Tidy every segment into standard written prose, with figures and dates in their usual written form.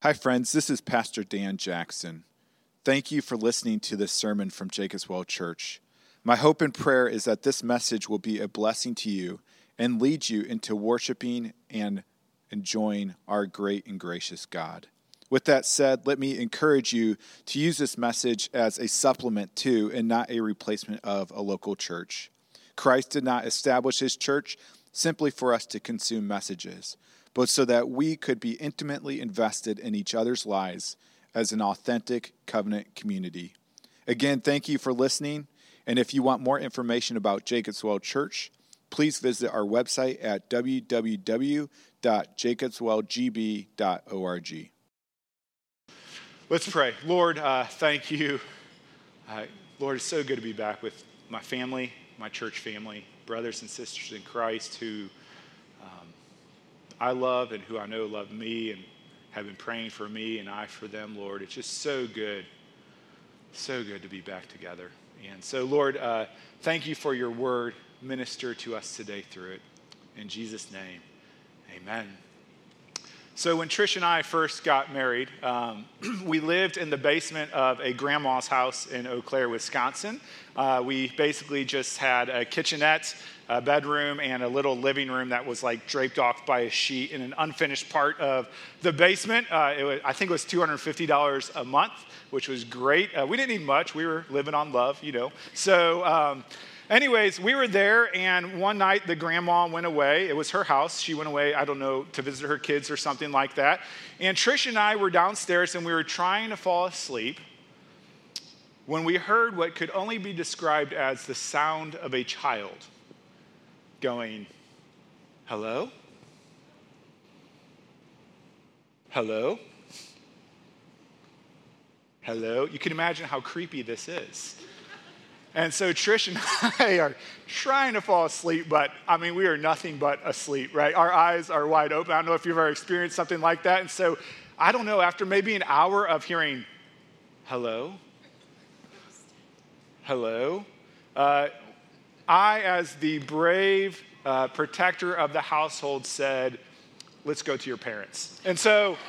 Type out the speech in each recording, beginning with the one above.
Hi, friends. This is Pastor Dan Jackson. Thank you for listening to this sermon from Jacob's Well Church. My hope and prayer is that this message will be a blessing to you and lead you into worshiping and enjoying our great and gracious God. With that said, let me encourage you to use this message as a supplement to and not a replacement of a local church. Christ did not establish his church simply for us to consume messages, but so that we could be intimately invested in each other's lives as an authentic covenant community. Again, thank you for listening, and if you want more information about Jacob's Well Church, please visit our website at www.jacobswellgb.org. Let's pray. Lord, thank you. Lord, it's so good to be back with my family, my church family, brothers and sisters in Christ who I love and who I know love me and have been praying for me and I for them, Lord. It's just so good to be back together. And so, Lord, thank you for your word. Minister to us today through it. In Jesus' name, amen. So when Trish and I first got married, we lived in the basement of a grandma's house in Eau Claire, Wisconsin. We basically just had a kitchenette, a bedroom, and a little living room that was like draped off by a sheet in an unfinished part of the basement. I think it was $250 a month, which was great. We didn't need much. We were living on love, you know. So anyways, we were there, and one night the grandma went away. It was her house. She went away, I don't know, to visit her kids or something like that. And Trish and I were downstairs, and we were trying to fall asleep when we heard what could only be described as the sound of a child going, hello? Hello? Hello? You can imagine how creepy this is. And so Trish and I are trying to fall asleep, but I mean, we are nothing but asleep, right? Our eyes are wide open. I don't know if you've ever experienced something like that. And so, I don't know, after maybe an hour of hearing, hello? Hello? I, as the brave protector of the household, said, let's go to your parents. And so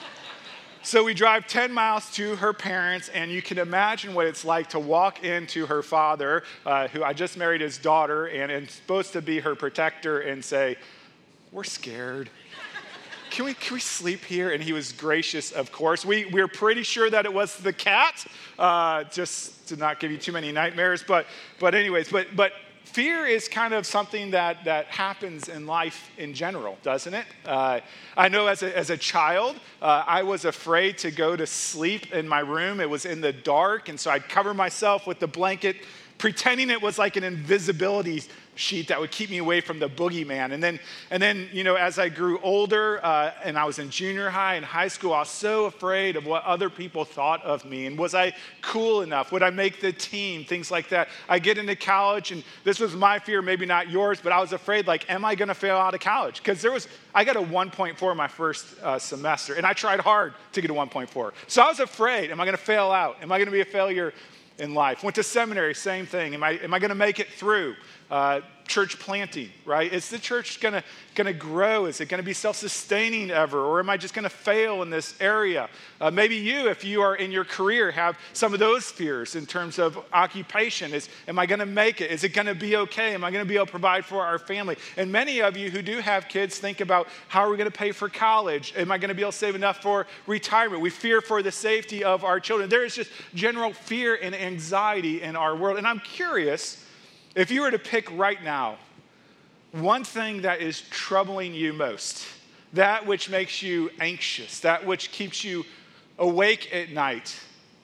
we drive 10 miles to her parents, and you can imagine what it's like to walk into her father, who I just married his daughter, and is supposed to be her protector, and say, we're scared. Can we sleep here? And he was gracious, of course. We're pretty sure that it was the cat, just to not give you too many nightmares. But anyways, fear is kind of something that happens in life in general, doesn't it? I know as a child, I was afraid to go to sleep in my room. It was in the dark, and so I'd cover myself with the blanket, pretending it was like an invisibility sheet that would keep me away from the boogeyman. And then, you know, as I grew older and I was in junior high and high school, I was so afraid of what other people thought of me. And was I cool enough? Would I make the team? Things like that. I get into college, and this was my fear, maybe not yours, but I was afraid, like, am I going to fail out of college? Because I got a 1.4 my first semester, and I tried hard to get a 1.4. So I was afraid, am I going to fail out? Am I going to be a failure in life? Went to seminary, same thing. Am I going to make it through? Church planting, right? Is the church going to grow? Is it going to be self-sustaining ever? Or am I just going to fail in this area? Maybe you, if you are in your career, have some of those fears in terms of occupation. Am I going to make it? Is it going to be okay? Am I going to be able to provide for our family? And many of you who do have kids think about, how are we going to pay for college? Am I going to be able to save enough for retirement? We fear for the safety of our children. There is just general fear and anxiety in our world. And I'm curious, if you were to pick right now one thing that is troubling you most, that which makes you anxious, that which keeps you awake at night,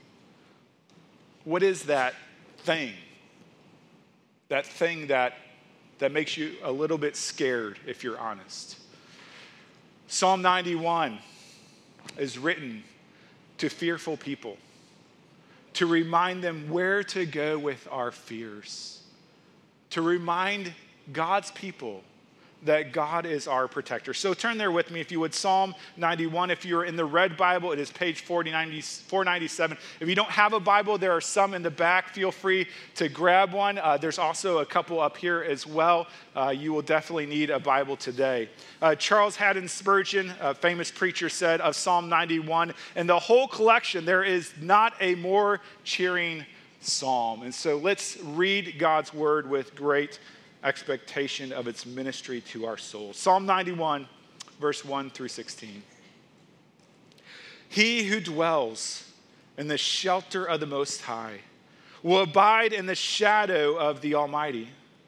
what is that thing? That thing that makes you a little bit scared, if you're honest. Psalm 91 is written to fearful people, to remind them where to go with our fears, to remind God's people that God is our protector. So turn there with me, if you would, Psalm 91. If you're in the red Bible, it is page 497. If you don't have a Bible, there are some in the back. Feel free to grab one. There's also a couple up here as well. You will definitely need a Bible today. Charles Haddon Spurgeon, a famous preacher, said of Psalm 91, "In the whole collection, there is not a more cheering psalm." And so let's read God's word with great expectation of its ministry to our souls. Psalm 91, verse 1 through 16. He who dwells in the shelter of the Most High will abide in the shadow of the Almighty.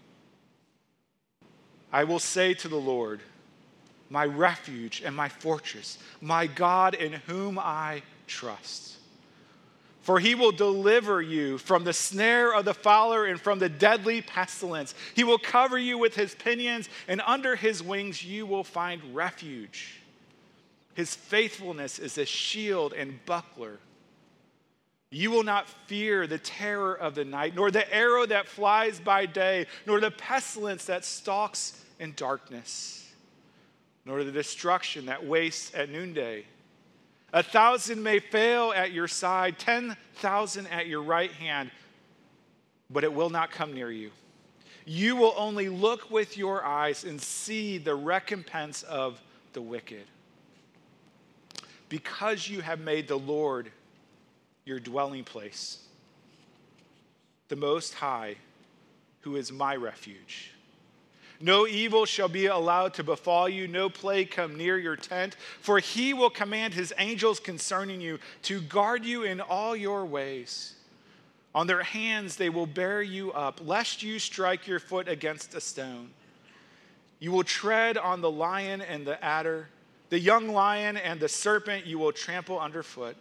I will say to the Lord, my refuge and my fortress, my God in whom I trust. For he will deliver you from the snare of the fowler and from the deadly pestilence. He will cover you with his pinions, and under his wings you will find refuge. His faithfulness is a shield and buckler. You will not fear the terror of the night, nor the arrow that flies by day, nor the pestilence that stalks in darkness, nor the destruction that wastes at noonday. 1,000 may fail at your side, 10,000 at your right hand, but it will not come near you. You will only look with your eyes and see the recompense of the wicked. Because you have made the Lord your dwelling place, the Most High, who is my refuge. No evil shall be allowed to befall you, no plague come near your tent, for he will command his angels concerning you to guard you in all your ways. On their hands they will bear you up, lest you strike your foot against a stone. You will tread on the lion and the adder, the young lion and the serpent you will trample underfoot.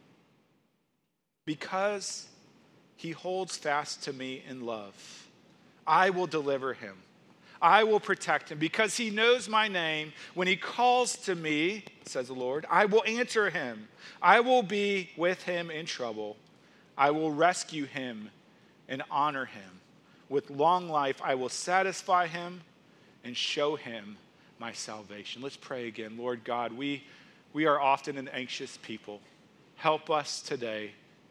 Because he holds fast to me in love, I will deliver him. I will protect him because he knows my name. When he calls to me, says the Lord, I will answer him. I will be with him in trouble. I will rescue him and honor him. With long life, I will satisfy him and show him my salvation. Let's pray again. Lord God, we are often an anxious people. Help us today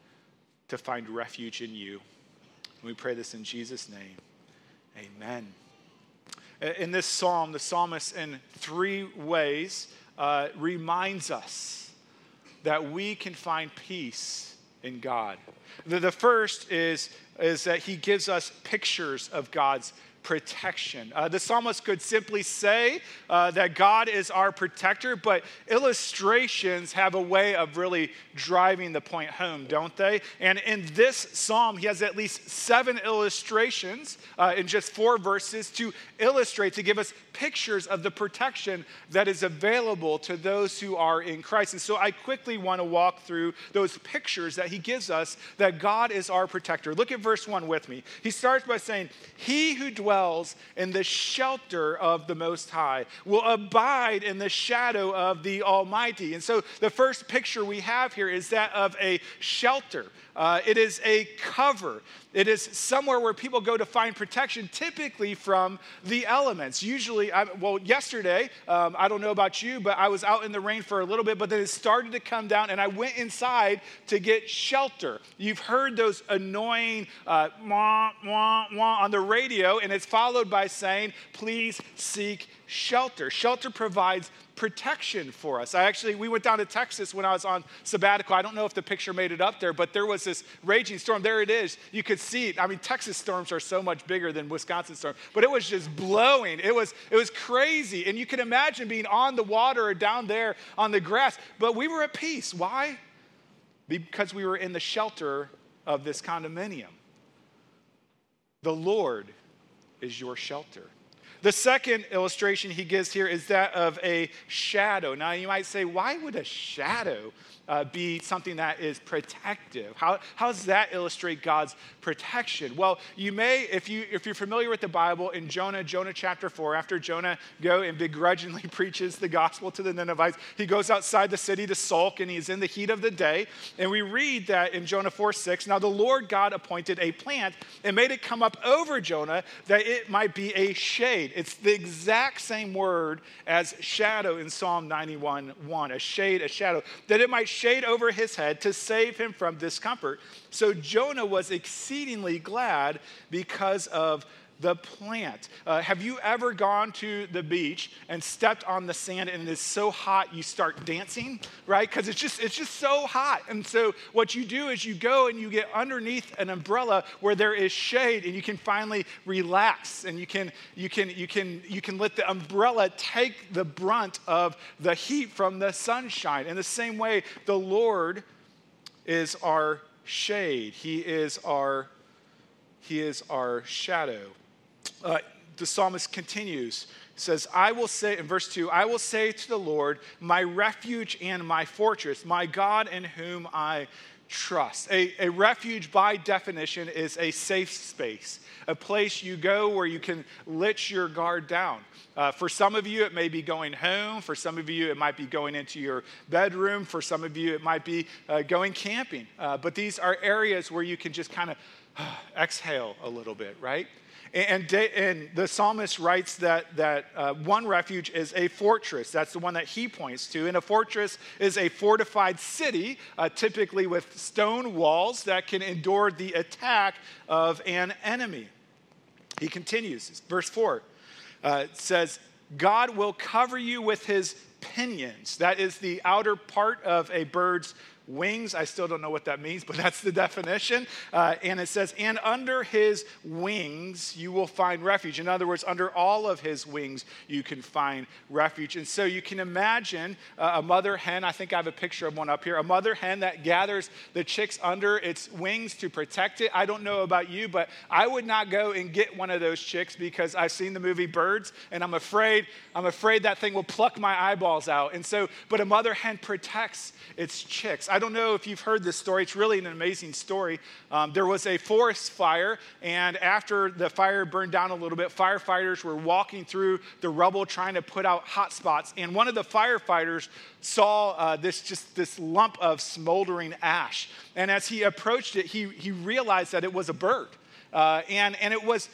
to find refuge in you. And we pray this in Jesus' name. Amen. In this psalm, the psalmist in three ways reminds us that we can find peace in God. The first is that he gives us pictures of God's protection. The psalmist could simply say that God is our protector, but illustrations have a way of really driving the point home, don't they? And in this psalm, he has at least 7 illustrations in just 4 verses to illustrate, to give us pictures of the protection that is available to those who are in Christ. And so I quickly want to walk through those pictures that he gives us that God is our protector. Look at verse 1 with me. He starts by saying, he who dwells in the shelter of the Most High will abide in the shadow of the Almighty. And so the first picture we have here is that of a shelter. It is a cover. It is somewhere where people go to find protection, typically from the elements. Usually, yesterday, I don't know about you, but I was out in the rain for a little bit, but then it started to come down, and I went inside to get shelter. You've heard those annoying wah, wah, wah on the radio, and it's followed by saying, please seek shelter. Shelter provides protection for us. We went down to Texas when I was on sabbatical. I don't know if the picture made it up there, but there was this raging storm. There it is. You could see it. I mean, Texas storms are so much bigger than Wisconsin storms, but it was just blowing. It was crazy. And you can imagine being on the water or down there on the grass, but we were at peace. Why? Because we were in the shelter of this condominium. The Lord is your shelter. The second illustration he gives here is that of a shadow. Now, you might say, why would a shadow be something that is protective? How does that illustrate God's protection? Well, you may, if you're familiar with the Bible, in Jonah chapter 4, after Jonah goes and begrudgingly preaches the gospel to the Ninevites, he goes outside the city to sulk, and he's in the heat of the day. And we read that in Jonah 4:6, now the Lord God appointed a plant and made it come up over Jonah that it might be a shade. It's the exact same word as shadow in Psalm 91:1, a shade, a shadow, that it might shade over his head to save him from discomfort. So Jonah was exceedingly glad because of the plant. Have you ever gone to the beach and stepped on the sand and it is so hot you start dancing, right? Because it's just so hot. And so what you do is you go and you get underneath an umbrella where there is shade and you can finally relax and you can let the umbrella take the brunt of the heat from the sunshine. In the same way, the Lord is our shade. He is our shadow. The psalmist continues, says, I will say, in verse 2, I will say to the Lord, my refuge and my fortress, my God in whom I trust. A refuge, by definition, is a safe space, a place you go where you can let your guard down. For some of you, it may be going home. For some of you, it might be going into your bedroom. For some of you, it might be going camping. But these are areas where you can just kind of exhale a little bit, right? And the psalmist writes that one refuge is a fortress. That's the one that he points to. And a fortress is a fortified city, typically with stone walls that can endure the attack of an enemy. He continues, verse 4 says, God will cover you with his pinions. That is the outer part of a bird's wings. I still don't know what that means, but that's the definition. And it says, and under his wings you will find refuge. In other words, under all of his wings you can find refuge. And so you can imagine a mother hen. I think I have a picture of one up here. A mother hen that gathers the chicks under its wings to protect it. I don't know about you, but I would not go and get one of those chicks because I've seen the movie Birds, and I'm afraid that thing will pluck my eyeballs out. And so, but a mother hen protects its chicks. I don't know if you've heard this story. It's really an amazing story. There was a forest fire, and after the fire burned down a little bit, firefighters were walking through the rubble trying to put out hot spots, and one of the firefighters saw this lump of smoldering ash. And as he approached it, he realized that it was a bird, and it was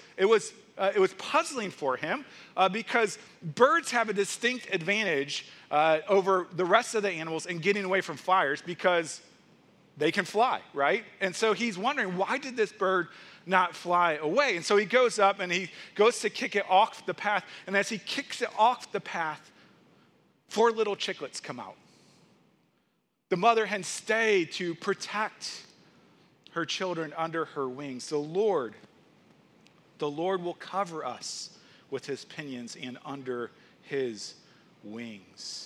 puzzling for him because birds have a distinct advantage over the rest of the animals in getting away from fires because they can fly, right? And so he's wondering, why did this bird not fly away? And so he goes up and he goes to kick it off the path. And as he kicks it off the path, 4 little chicklets come out. The mother hen stayed to protect her children under her wings. The Lord will cover us with his pinions and under his wings.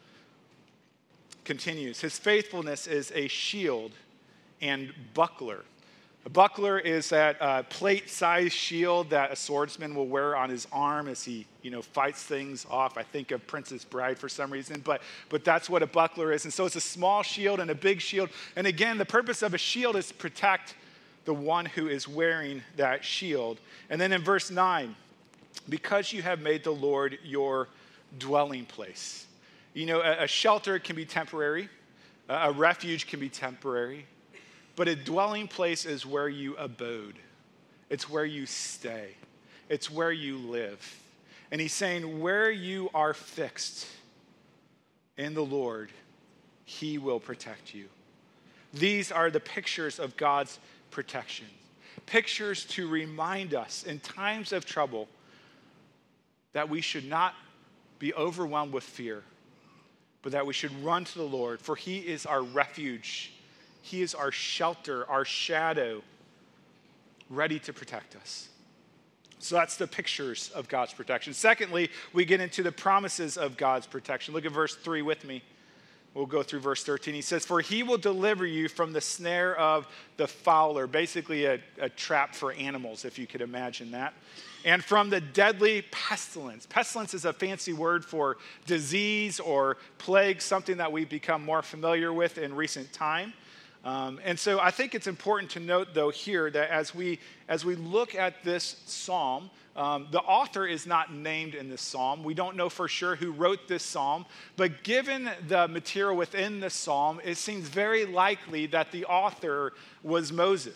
Continues, his faithfulness is a shield and buckler. A buckler is that plate-sized shield that a swordsman will wear on his arm as he, fights things off. I think of Princess Bride for some reason, but that's what a buckler is. And so it's a small shield and a big shield. And again, the purpose of a shield is to protect the one who is wearing that shield. And then in verse 9, because you have made the Lord your dwelling place. A shelter can be temporary, a refuge can be temporary, but a dwelling place is where you abode. It's where you stay. It's where you live. And he's saying, where you are fixed in the Lord, he will protect you. These are the pictures of God's protection. Pictures to remind us in times of trouble that we should not be overwhelmed with fear, but that we should run to the Lord, for he is our refuge. He is our shelter, our shadow, ready to protect us. So that's the pictures of God's protection. Secondly, we get into the promises of God's protection. Look at verse 3 with me. We'll go through verse 13. He says, for he will deliver you from the snare of the fowler, basically a trap for animals, if you could imagine that, and from the deadly pestilence. Pestilence is a fancy word for disease or plague, something that we've become more familiar with in recent time. And so I think it's important to note, though, here that as we look at this psalm, the author is not named in this psalm. We don't know for sure who wrote this psalm, but given the material within the psalm, it seems very likely that the author was Moses.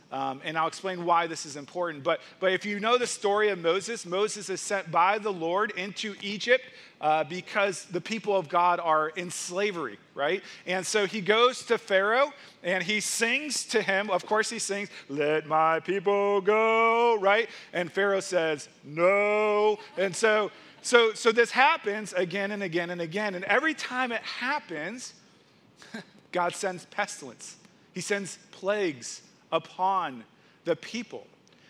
And I'll explain why this is important. But if you know the story of Moses, Moses is sent by the Lord into Egypt because the people of God are in slavery, right? And so he goes to Pharaoh and he sings to him. Of course he sings, "Let my people go," right? And Pharaoh says, "No." And so this happens again and again and again. And every time it happens, God sends pestilence. He sends plagues upon the people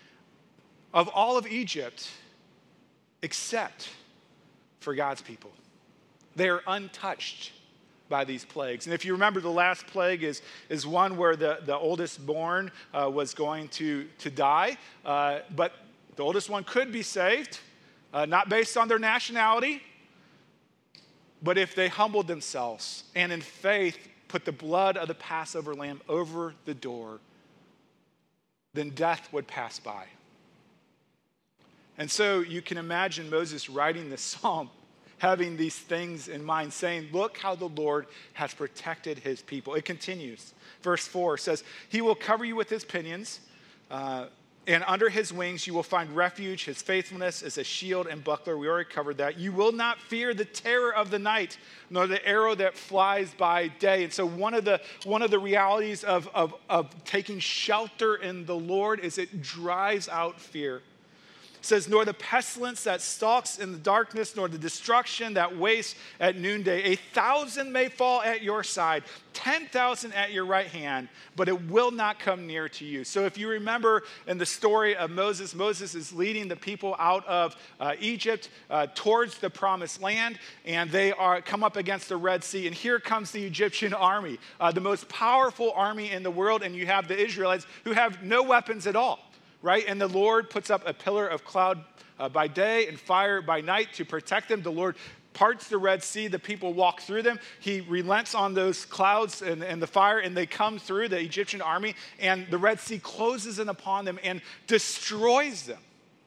of all of Egypt except for God's people. They are untouched by these plagues. And if you remember, the last plague is one where the oldest born was going to die, but the oldest one could be saved, not based on their nationality, but if they humbled themselves and in faith put the blood of the Passover lamb over the door, then death would pass by. And so you can imagine Moses writing this psalm, having these things in mind, saying, look how the Lord has protected his people. It continues. Verse 4 says, he will cover you with his pinions, and under his wings you will find refuge. His faithfulness is a shield and buckler. We already covered that. You will not fear the terror of the night, nor the arrow that flies by day. And so one of the realities of taking shelter in the Lord is it drives out fear. It says, nor the pestilence that stalks in the darkness, nor the destruction that wastes at noonday. 1,000 may fall at your side, 10,000 at your right hand, but it will not come near to you. So if you remember in the story of Moses, Moses is leading the people out of Egypt towards the promised land, and they come up against the Red Sea, and here comes the Egyptian army, the most powerful army in the world, and you have the Israelites who have no weapons at all. Right? And the Lord puts up a pillar of cloud by day and fire by night to protect them. The Lord parts the Red Sea. The people walk through them. He relents on those clouds and the fire, and they come through the Egyptian army, and the Red Sea closes in upon them and destroys them.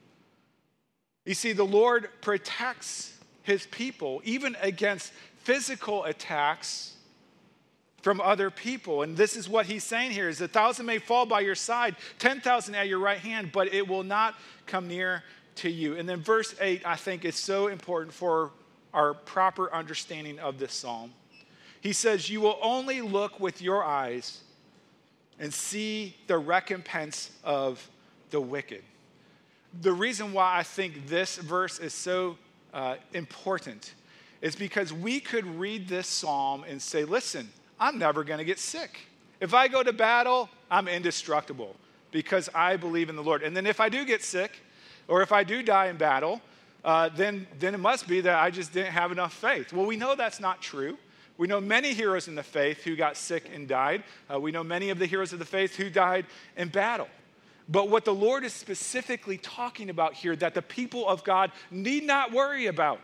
You see, the Lord protects his people even against physical attacks from other people. And this is what he's saying here is 1,000 may fall by your side, 10,000 at your right hand, but it will not come near to you. And then verse 8, I think, is so important for our proper understanding of this psalm. He says, you will only look with your eyes and see the recompense of the wicked. The reason why I think this verse is so important is because we could read this psalm and say, listen, I'm never going to get sick. If I go to battle, I'm indestructible because I believe in the Lord. And then if I do get sick, or if I do die in battle, then it must be that I just didn't have enough faith. Well, we know that's not true. We know many heroes in the faith who got sick and died. We know many of the heroes of the faith who died in battle. But what the Lord is specifically talking about here that the people of God need not worry about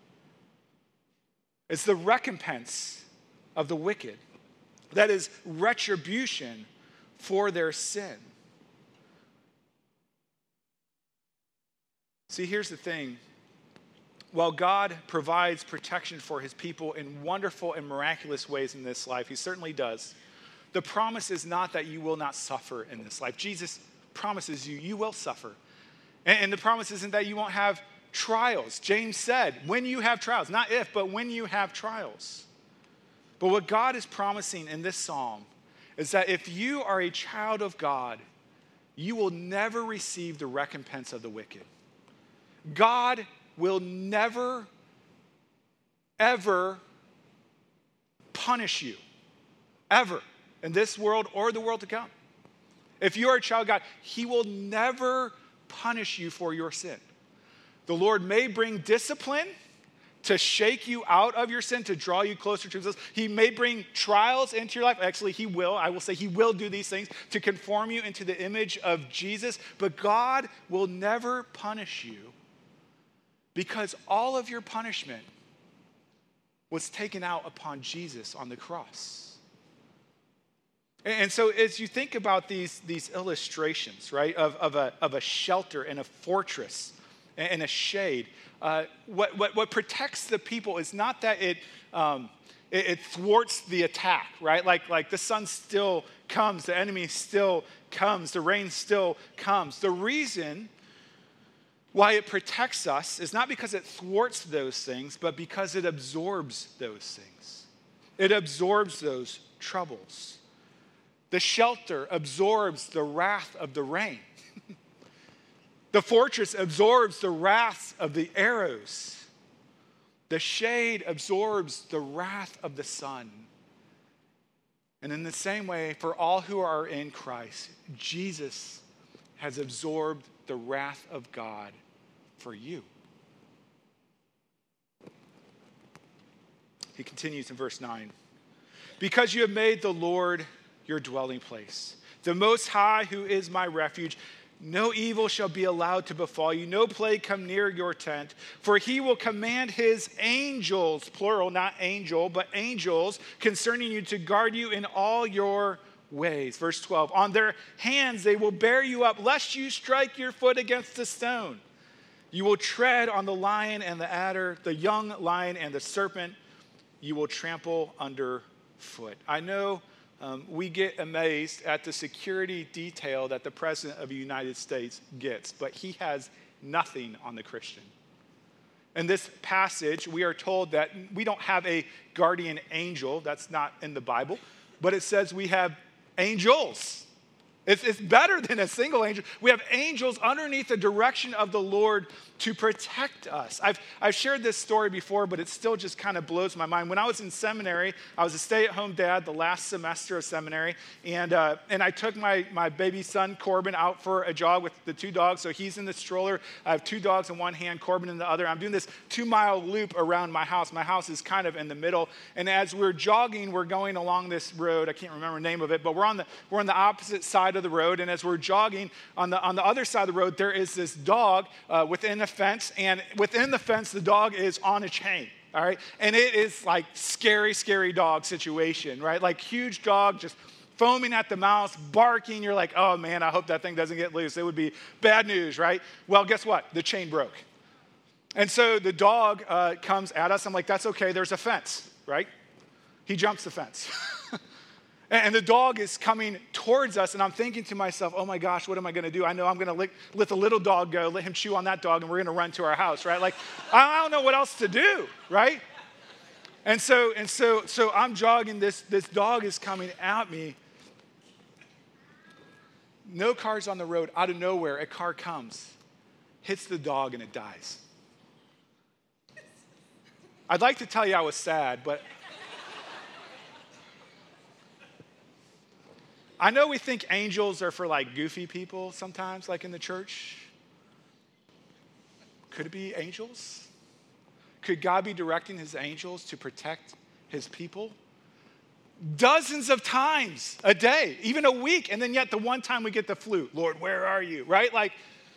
is the recompense of the wicked. That is retribution for their sin. See, here's the thing. While God provides protection for his people in wonderful and miraculous ways in this life, he certainly does, the promise is not that you will not suffer in this life. Jesus promises you will suffer. And the promise isn't that you won't have trials. James said, when you have trials, not if, but when you have trials. But what God is promising in this psalm is that if you are a child of God, you will never receive the recompense of the wicked. God will never, ever punish you, ever, in this world or the world to come. If you are a child of God, he will never punish you for your sin. The Lord may bring discipline to shake you out of your sin, to draw you closer to himself. He may bring trials into your life. Actually, he will. I will say he will do these things to conform you into the image of Jesus. But God will never punish you because all of your punishment was taken out upon Jesus on the cross. And so as you think about these illustrations, right, of a shelter and a fortress and a shade. What protects the people is not that it thwarts the attack, right? Like the sun still comes, the enemy still comes, the rain still comes. The reason why it protects us is not because it thwarts those things, but because it absorbs those things. It absorbs those troubles. The shelter absorbs the wrath of the rain. The fortress absorbs the wrath of the arrows. The shade absorbs the wrath of the sun. And in the same way, for all who are in Christ, Jesus has absorbed the wrath of God for you. He continues in verse 9. Because you have made the Lord your dwelling place, the Most High, who is my refuge, no evil shall be allowed to befall you, no plague come near your tent, for he will command his angels, plural, not angel, but angels, concerning you to guard you in all your ways. Verse 12, on their hands they will bear you up, lest you strike your foot against a stone. You will tread on the lion and the adder, the young lion and the serpent, you will trample underfoot. I know we get amazed at the security detail that the President of the United States gets, but he has nothing on the Christian. In this passage, we are told that we don't have a guardian angel. That's not in the Bible, but it says we have angels. It's better than a single angel. We have angels underneath the direction of the Lord to protect us. I've shared this story before, but it still just kind of blows my mind. When I was in seminary, I was a stay-at-home dad the last semester of seminary, and I took my baby son, Corbin, out for a jog with the two dogs. So he's in the stroller. I have two dogs in one hand, Corbin in the other. I'm doing this 2-mile loop around my house. My house is kind of in the middle, and as we're jogging, we're going along this road. I can't remember the name of it, but we're on the opposite side of the road, and as we're jogging on the other side of the road, there is this dog within a fence, and within the fence, the dog is on a chain, all right? And it is like scary dog situation, right? Like huge dog just foaming at the mouth, barking. You're like, oh man, I hope that thing doesn't get loose. It would be bad news, right? Well, guess what? The chain broke. And so the dog comes at us. I'm like, that's okay, there's a fence, right? He jumps the fence. And the dog is coming towards us, and I'm thinking to myself, oh my gosh, what am I going to do? I know I'm going to let the little dog go, let him chew on that dog, and we're going to run to our house, right? Like, I don't know what else to do, right? And so I'm jogging, this dog is coming at me. No cars on the road, out of nowhere, a car comes, hits the dog, and it dies. I'd like to tell you I was sad, but I know we think angels are for like goofy people sometimes, like in the church. Could it be angels? Could God be directing his angels to protect his people? Dozens of times a day, even a week, and then yet the one time we get the flu, Lord, where are you, right? Like,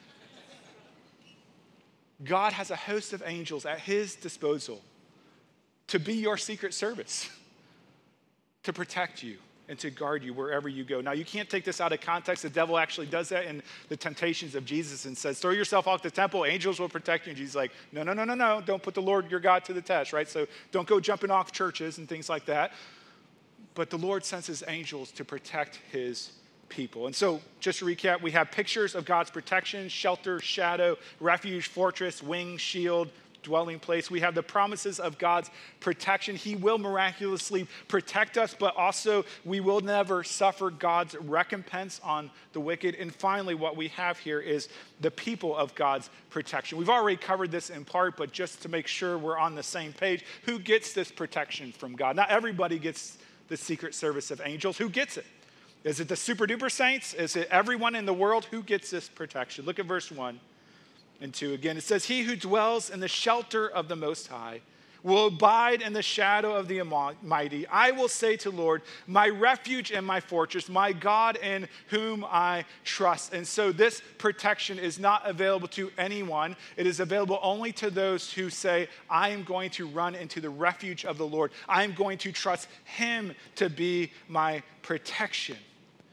God has a host of angels at his disposal to be your secret service, to protect you and to guard you wherever you go. Now, you can't take this out of context. The devil actually does that in the temptations of Jesus and says, throw yourself off the temple, angels will protect you. And Jesus is like, no, don't put the Lord your God to the test, right? So don't go jumping off churches and things like that. But the Lord sends his angels to protect his people. And so, just to recap, we have pictures of God's protection, shelter, shadow, refuge, fortress, wing, shield, dwelling place. We have the promises of God's protection. He will miraculously protect us, but also we will never suffer God's recompense on the wicked. And finally, what we have here is the people of God's protection. We've already covered this in part, but just to make sure we're on the same page, who gets this protection from God? Not everybody gets the secret service of angels. Who gets it? Is it the super duper saints? Is it everyone in the world? Who gets this protection? Look at verse 1 and 2 again. It says, he who dwells in the shelter of the Most High will abide in the shadow of the Almighty. I will say to Lord, my refuge and my fortress, my God in whom I trust. And so this protection is not available to anyone. It is available only to those who say, I am going to run into the refuge of the Lord. I am going to trust him to be my protection.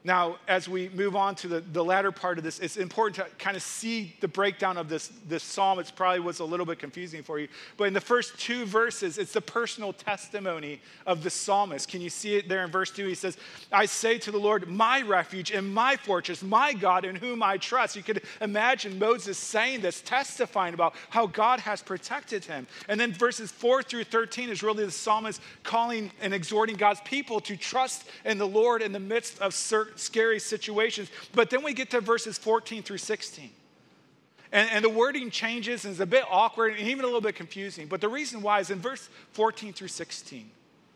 Now, as we move on to the latter part of this, it's important to kind of see the breakdown of this psalm. It probably was a little bit confusing for you. But in the first 2 verses, it's the personal testimony of the psalmist. Can you see it there in verse 2? He says, I say to the Lord, my refuge and my fortress, my God in whom I trust. You could imagine Moses saying this, testifying about how God has protected him. And then verses 4 through 13 is really the psalmist calling and exhorting God's people to trust in the Lord in the midst of scary situations. But then we get to verses 14 through 16. And the wording changes and is a bit awkward and even a little bit confusing. But the reason why is in verse 14 through 16,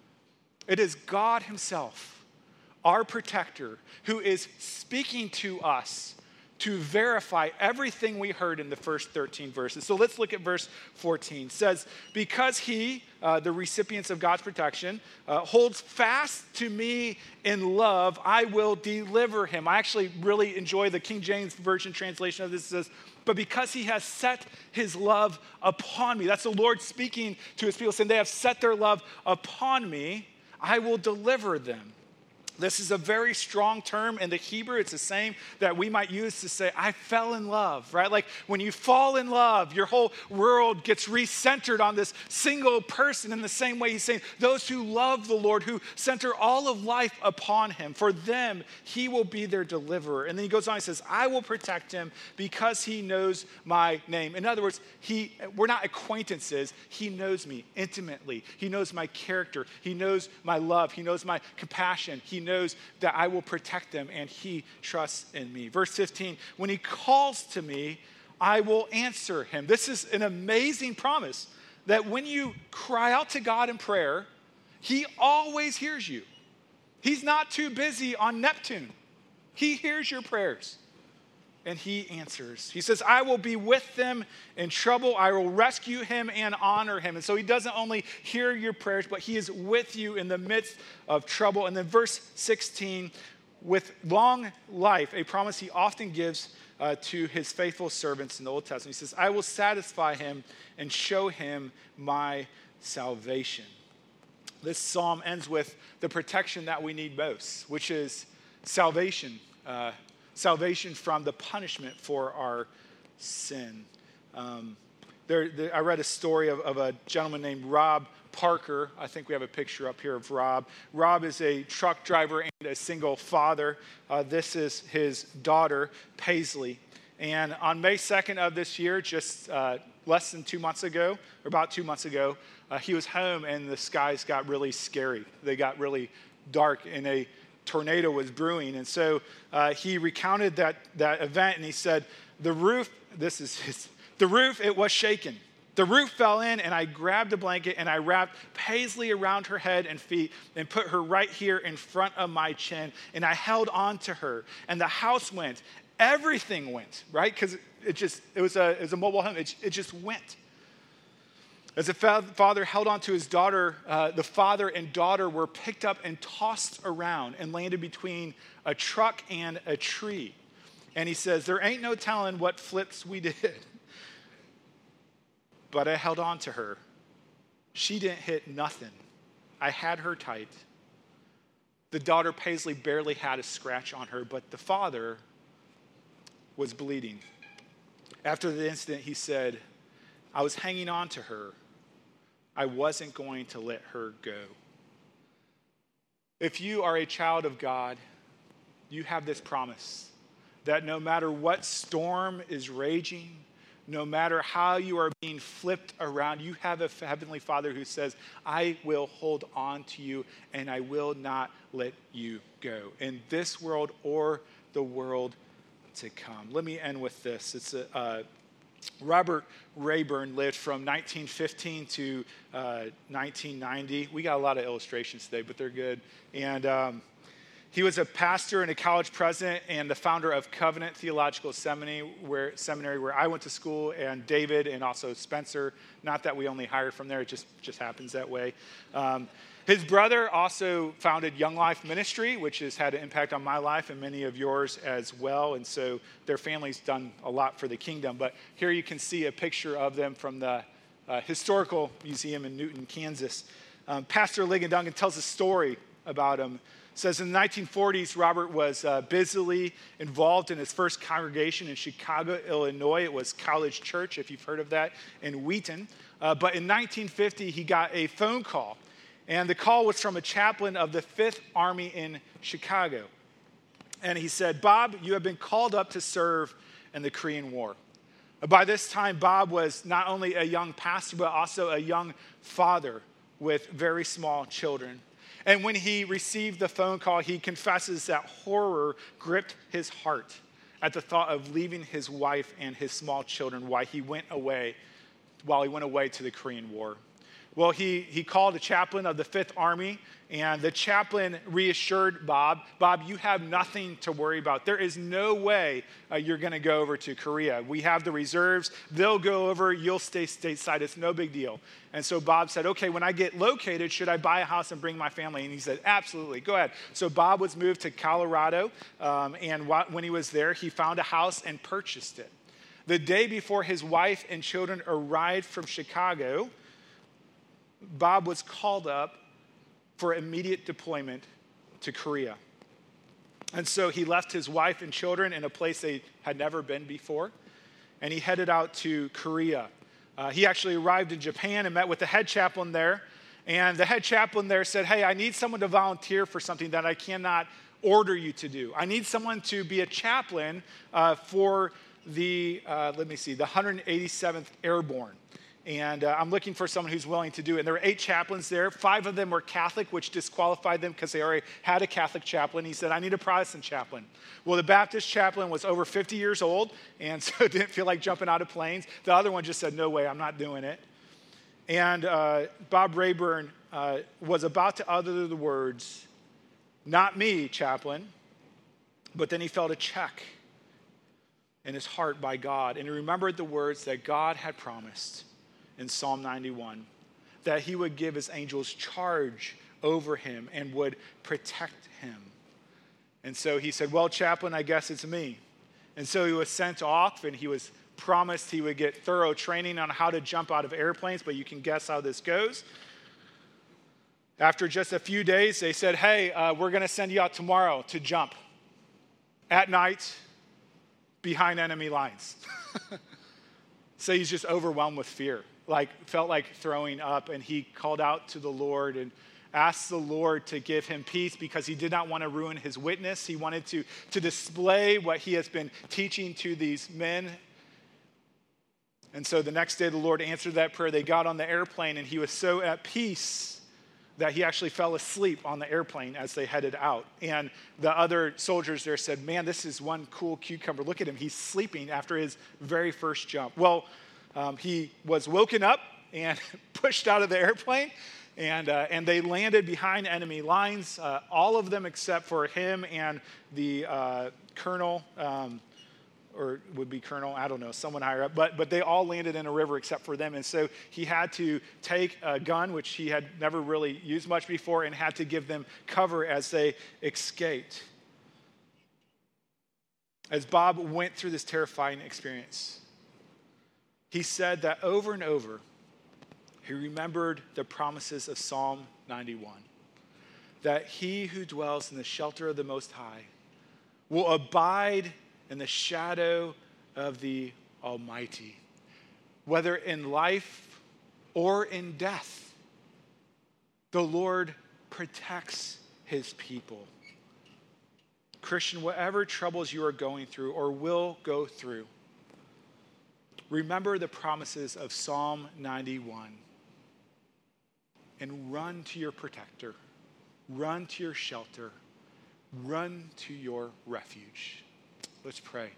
it is God himself, our protector, who is speaking to us to verify everything we heard in the first 13 verses. So let's look at verse 14. It says, because he, the recipients of God's protection, holds fast to me in love, I will deliver him. I actually really enjoy the King James Version translation of this. It says, but because he has set his love upon me. That's the Lord speaking to his people, saying they have set their love upon me, I will deliver them. This is a very strong term in the Hebrew. It's the same that we might use to say, I fell in love, right? Like when you fall in love, your whole world gets recentered on this single person. In the same way, he's saying, those who love the Lord, who center all of life upon him, for them, he will be their deliverer. And then he goes on, he says, I will protect him because he knows my name. In other words, we're not acquaintances. He knows me intimately. He knows my character. He knows my love. He knows my compassion. He knows that I will protect them, and he trusts in me. Verse 15, when he calls to me, I will answer him. This is an amazing promise that when you cry out to God in prayer, he always hears you. He's not too busy on Neptune. He hears your prayers, and he answers. He says, I will be with them in trouble. I will rescue him and honor him. And so he doesn't only hear your prayers, but he is with you in the midst of trouble. And then verse 16, with long life, a promise he often gives to his faithful servants in the Old Testament. He says, I will satisfy him and show him my salvation. This psalm ends with the protection that we need most, which is salvation. Salvation from the punishment for our sin. I read a story of a gentleman named Rob Parker. I think we have a picture up here of Rob. Rob is a truck driver and a single father. This is his daughter, Paisley. And on May 2nd of this year, just less than 2 months ago, or about 2 months ago, he was home and the skies got really scary. They got really dark and a tornado was brewing. And so he recounted that event, and he said, the roof, it was shaken. The roof fell in, and I grabbed a blanket, and I wrapped Paisley around her head and feet and put her right here in front of my chin, and I held on to her, and the house went. Everything went, right? Because it was a mobile home. It just went. As the father held on to his daughter, the father and daughter were picked up and tossed around and landed between a truck and a tree. And he says, there ain't no telling what flips we did. But I held on to her. She didn't hit nothing. I had her tight. The daughter, Paisley, barely had a scratch on her, but the father was bleeding. After the incident, he said, I was hanging on to her. I wasn't going to let her go. If you are a child of God, you have this promise that no matter what storm is raging, no matter how you are being flipped around, you have a Heavenly Father who says, I will hold on to you and I will not let you go in this world or the world to come. Let me end with this. It's Robert Rayburn lived from 1915 to 1990. We got a lot of illustrations today, but they're good. And he was a pastor and a college president and the founder of Covenant Theological Seminary, where I went to school, and David and also Spencer. Not that we only hire from there; it just happens that way. His brother also founded Young Life Ministry, which has had an impact on my life and many of yours as well. And so their family's done a lot for the kingdom. But here you can see a picture of them from the Historical Museum in Newton, Kansas. Pastor Ligon Duncan tells a story about him. It says in the 1940s, Robert was busily involved in his first congregation in Chicago, Illinois. It was College Church, if you've heard of that, in Wheaton. But in 1950, he got a phone call. And the call was from a chaplain of the 5th Army in Chicago. And he said, "Bob, you have been called up to serve in the Korean War." By this time, Bob was not only a young pastor, but also a young father with very small children. And when he received the phone call, he confesses that horror gripped his heart at the thought of leaving his wife and his small children while he went away to the Korean War. Well, he called a chaplain of the 5th Army, and the chaplain reassured Bob, "Bob, you have nothing to worry about. There is no way you're going to go over to Korea. We have the reserves. They'll go over. You'll stay stateside. It's no big deal." And so Bob said, "Okay, when I get located, should I buy a house and bring my family?" And he said, "Absolutely, go ahead." So Bob was moved to Colorado, and when he was there, he found a house and purchased it. The day before his wife and children arrived from Chicago, Bob was called up for immediate deployment to Korea. And so he left his wife and children in a place they had never been before, and he headed out to Korea. He actually arrived in Japan and met with the head chaplain there, and the head chaplain there said, "Hey, I need someone to volunteer for something that I cannot order you to do. I need someone to be a chaplain for the 187th Airborne. And I'm looking for someone who's willing to do it." And there were 8 chaplains there. 5 of them were Catholic, which disqualified them because they already had a Catholic chaplain. He said, "I need a Protestant chaplain." Well, the Baptist chaplain was over 50 years old, and so didn't feel like jumping out of planes. The other one just said, "No way, I'm not doing it." And Bob Rayburn was about to utter the words, "Not me, chaplain," but then he felt a check in his heart by God, and he remembered the words that God had promised in Psalm 91, that he would give his angels charge over him and would protect him. And so he said, "Well, chaplain, I guess it's me." And so he was sent off, and he was promised he would get thorough training on how to jump out of airplanes, but you can guess how this goes. After just a few days, they said, "Hey, we're going to send you out tomorrow to jump at night behind enemy lines." So he's just overwhelmed with fear. Felt like throwing up, and he called out to the Lord and asked the Lord to give him peace because he did not want to ruin his witness. He wanted to display what he has been teaching to these men. And so the next day, the Lord answered that prayer. They got on the airplane, and he was so at peace that he actually fell asleep on the airplane as they headed out. And the other soldiers there said, "Man, this is one cool cucumber. Look at him. He's sleeping after his very first jump." Well, he was woken up and pushed out of the airplane, and they landed behind enemy lines, all of them except for him and the colonel, or would be colonel, I don't know, someone higher up, but they all landed in a river except for them. And so he had to take a gun, which he had never really used much before, and had to give them cover as they escaped. As Bob went through this terrifying experience, he said that over and over, he remembered the promises of Psalm 91, that he who dwells in the shelter of the Most High will abide in the shadow of the Almighty, whether in life or in death. The Lord protects his people. Christian, whatever troubles you are going through or will go through, remember the promises of Psalm 91 and run to your protector, run to your shelter, run to your refuge. Let's pray.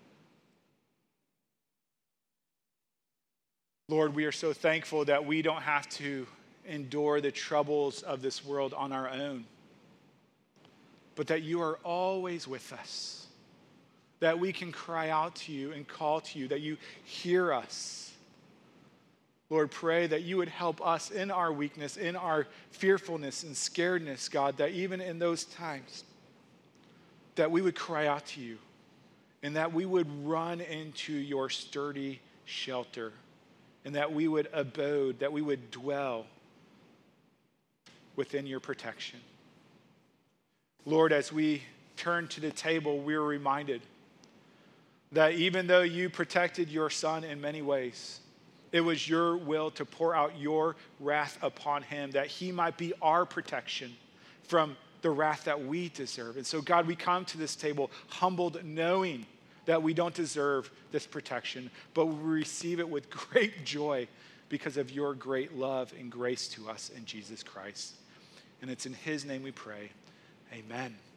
Lord, we are so thankful that we don't have to endure the troubles of this world on our own, but that you are always with us, that we can cry out to you and call to you, that you hear us. Lord, pray that you would help us in our weakness, in our fearfulness and scaredness, God, that even in those times, that we would cry out to you and that we would run into your sturdy shelter and that we would abode, that we would dwell within your protection. Lord, as we turn to the table, we're reminded that even though you protected your son in many ways, it was your will to pour out your wrath upon him, that he might be our protection from the wrath that we deserve. And so, God, we come to this table humbled, knowing that we don't deserve this protection, but we receive it with great joy because of your great love and grace to us in Jesus Christ. And it's in his name we pray. Amen.